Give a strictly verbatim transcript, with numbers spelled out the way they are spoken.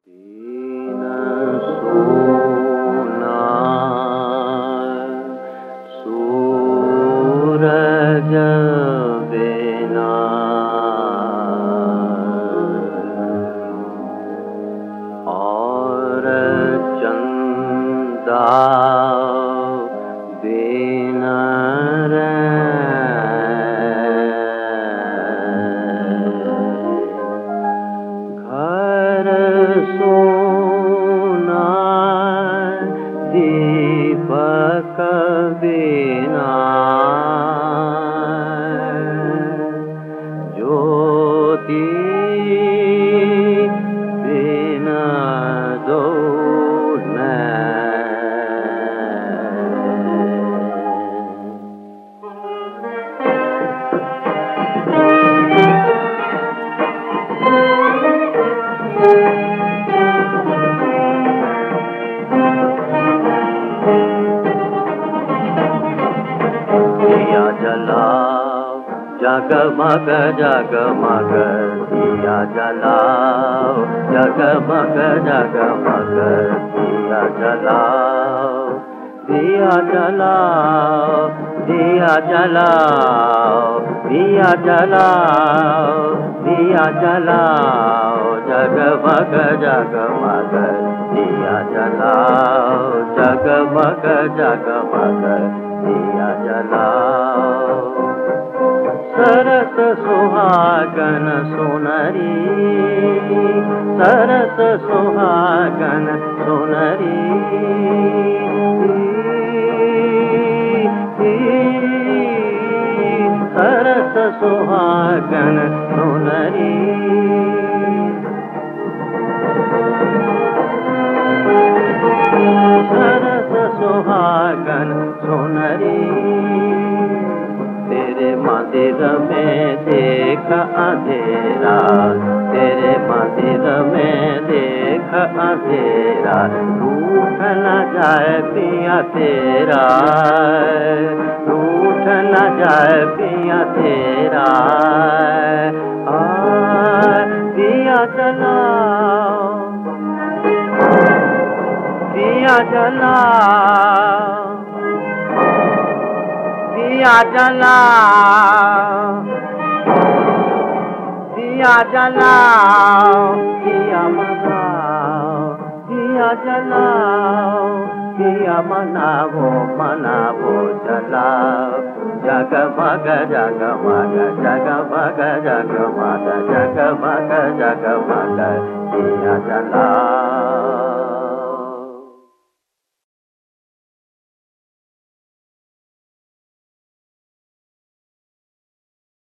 दीन सोना सूरज बिना और चंदा बिन घर सोना दीपक बिना ज्योति बिना दो दिया जलाओ जगमग जगमग दिया जलाओ जगमग जगमग दिया जलाओ दिया जलाओ दिया जलाओ दिया जलाओ दिया जलाओ जगमग जगमग दिया जलाओ जगमग जगमग दिया जलाओ सरस सुहागन सुनरी सरस सुहागन सुनरी सरस सुहागन सुनरी सरस सुहागन सुनरी तेरे मंदिर में देख अंधेरा तेरे मंदिर में देख अंधेरा रूठ न जाए पिया तेरा रूठ न जाए पिया तेरा आ पिया जलाओ दिया जलाओ दिया जलाओ दिया जलाओ दिया मनाओ दिया जलाओ दिया मनावो मनावो जलाओ जगमग जगमग जगमग जगमग जगमग जगमग दिया जलाओ